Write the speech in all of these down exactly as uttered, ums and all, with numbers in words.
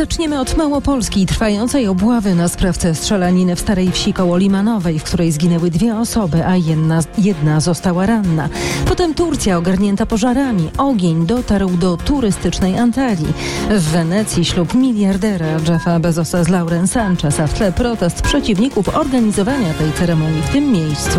Zaczniemy od Małopolski, trwającej obławy na sprawcę strzelaniny w Starej Wsi koło Limanowej, w której zginęły dwie osoby, a jedna, jedna została ranna. Potem Turcja ogarnięta pożarami. Ogień dotarł do turystycznej Antalii. W Wenecji ślub miliardera Jeffa Bezosa z Lauren Sanchez, a w tle protest przeciwników organizowania tej ceremonii w tym miejscu.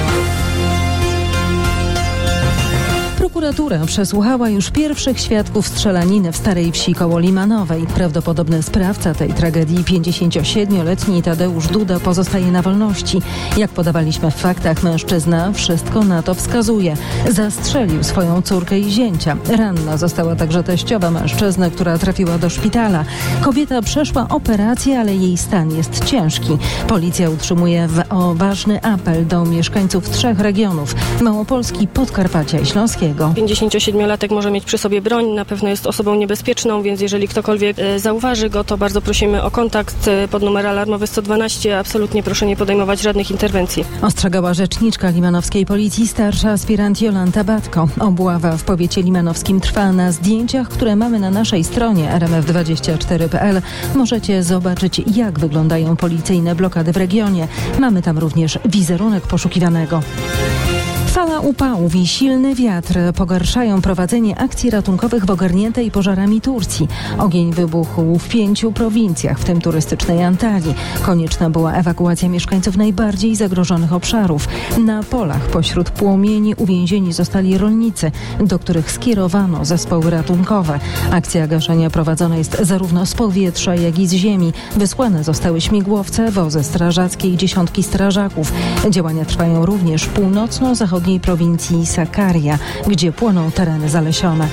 Prokuratura przesłuchała już pierwszych świadków strzelaniny w Starej Wsi koło Limanowej. Prawdopodobny sprawca tej tragedii, pięćdziesięciosiedmioletni Tadeusz Duda, pozostaje na wolności. Jak podawaliśmy w faktach, mężczyzna wszystko na to wskazuje. Zastrzelił swoją córkę i zięcia. Ranna została także teściowa mężczyzny, która trafiła do szpitala. Kobieta przeszła operację, ale jej stan jest ciężki. Policja utrzymuje w, o ważny apel do mieszkańców trzech regionów: Małopolski, Podkarpacia i Śląskiego. pięćdziesięciosiedmiolatek może mieć przy sobie broń, na pewno jest osobą niebezpieczną, więc jeżeli ktokolwiek e, zauważy go, to bardzo prosimy o kontakt e, pod numer alarmowy sto dwanaście. Absolutnie proszę nie podejmować żadnych interwencji. Ostrzegała rzeczniczka limanowskiej policji, starsza aspirant Jolanta Batko. Obława w powiecie limanowskim trwa. Na zdjęciach, które mamy na naszej stronie er em ef dwadzieścia cztery kropka pe el możecie zobaczyć, jak wyglądają policyjne blokady w regionie. Mamy tam również wizerunek poszukiwanego. Fala upałów i silny wiatr pogarszają prowadzenie akcji ratunkowych w ogarniętej pożarami Turcji. Ogień wybuchł w pięciu prowincjach, w tym turystycznej Antalii. Konieczna była ewakuacja mieszkańców najbardziej zagrożonych obszarów. Na polach pośród płomieni uwięzieni zostali rolnicy, do których skierowano zespoły ratunkowe. Akcja gaszenia prowadzona jest zarówno z powietrza, jak i z ziemi. Wysłane zostały śmigłowce, wozy strażackie i dziesiątki strażaków. Działania trwają również w północno-zachodniej prowincji Sakarya, gdzie płoną tereny zalesione.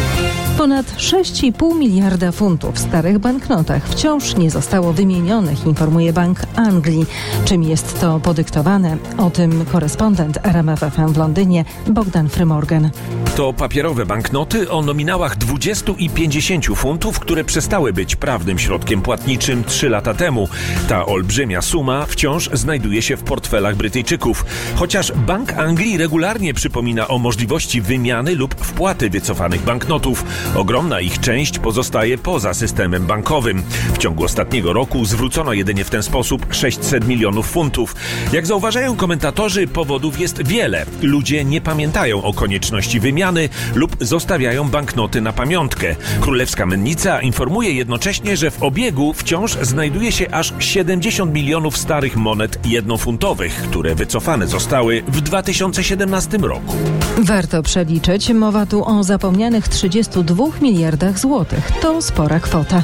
Ponad sześć i pół miliarda funtów w starych banknotach wciąż nie zostało wymienionych, informuje Bank Anglii. Czym jest to podyktowane? O tym korespondent er em ef ef em w Londynie Bogdan Frymorgan. To papierowe banknoty o nominałach dwudziestu i pięćdziesięciu funtów, które przestały być prawnym środkiem płatniczym trzy lata temu. Ta olbrzymia suma wciąż znajduje się w portfelach Brytyjczyków. Chociaż Bank Anglii regularnie przypomina o możliwości wymiany lub wpłaty wycofanych banknotów. Ogromna ich część pozostaje poza systemem bankowym. W ciągu ostatniego roku zwrócono jedynie w ten sposób sześćset milionów funtów. Jak zauważają komentatorzy, powodów jest wiele. Ludzie nie pamiętają o konieczności wymiany lub zostawiają banknoty na pamiątkę. Królewska Mennica informuje jednocześnie, że w obiegu wciąż znajduje się aż siedemdziesiąt milionów starych monet jednofuntowych, które wycofane zostały w dwa tysiące siedemnastym roku. Warto przeliczyć, mowa tu o zapomnianych trzydziestu dwóch miliardach złotych. To spora kwota.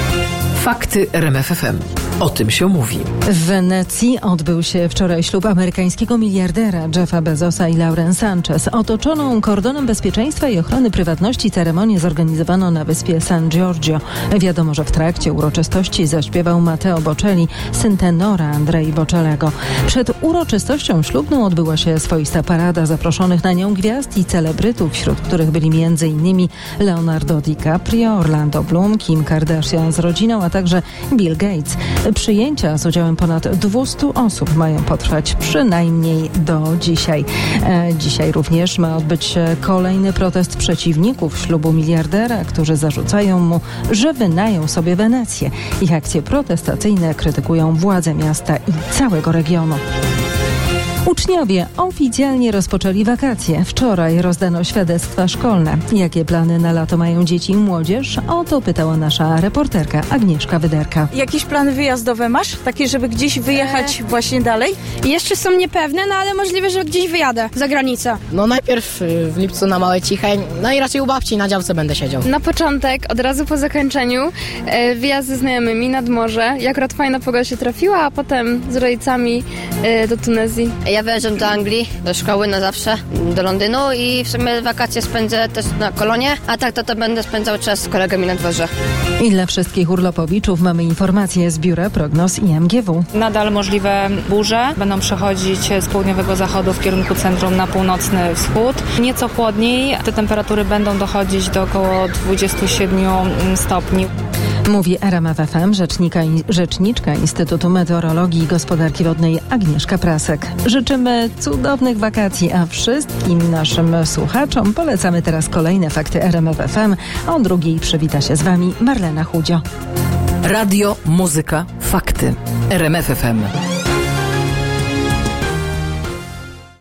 Fakty er em ef ef em. O tym się mówi. W Wenecji odbył się wczoraj ślub amerykańskiego miliardera Jeffa Bezosa i Lauren Sanchez. Otoczoną kordonem bezpieczeństwa i ochrony prywatności ceremonię zorganizowano na wyspie San Giorgio. Wiadomo, że w trakcie uroczystości zaśpiewał Matteo Bocelli, syn tenora Andrei Bocellego. Przed uroczystością ślubną odbyła się swoista parada zaproszonych na nią gwiazd i celebrytów, wśród których byli między innymi Leonardo DiCaprio, Orlando Bloom, Kim Kardashian z rodziną, a także Bill Gates. Przyjęcia z udziałem ponad dwieście osób mają potrwać przynajmniej do dzisiaj. E, dzisiaj również ma odbyć się kolejny protest przeciwników ślubu miliardera, którzy zarzucają mu, że wynajął sobie Wenecję. Ich akcje protestacyjne krytykują władze miasta i całego regionu. Uczniowie oficjalnie rozpoczęli wakacje. Wczoraj rozdano świadectwa szkolne. Jakie plany na lato mają dzieci i młodzież? O to pytała nasza reporterka Agnieszka Wyderka. Jakieś plany wyjazdowe masz? Takie, żeby gdzieś wyjechać e... właśnie dalej? Jeszcze są niepewne, no ale możliwe, że gdzieś wyjadę za granicę. No najpierw w lipcu na Małe Cicheń, no i raczej u babci na działce będę siedział. Na początek, od razu po zakończeniu, e, wyjazd ze znajomymi nad morze. Akurat fajna pogoda się trafiła, a potem z rodzicami e, do Tunezji. Ja wyjeżdżam do Anglii, do szkoły na zawsze, do Londynu i w sumie wakacje spędzę też na Kolonie, a tak to, to będę spędzał czas z kolegami na dworze. I dla wszystkich urlopowiczów mamy informacje z Biura Prognoz I M G W. Nadal możliwe burze będą przechodzić z południowego zachodu w kierunku centrum na północny wschód. Nieco chłodniej, te temperatury będą dochodzić do około dwudziestu siedmiu stopni. Mówi R M F F M rzecznika, rzeczniczka Instytutu Meteorologii i Gospodarki Wodnej Agnieszka Prasek. Życzymy cudownych wakacji, a wszystkim naszym słuchaczom polecamy teraz kolejne fakty R M F F M. O drugiej przywita się z Wami Marlena Chudzio. Radio, muzyka, fakty. R M F F M.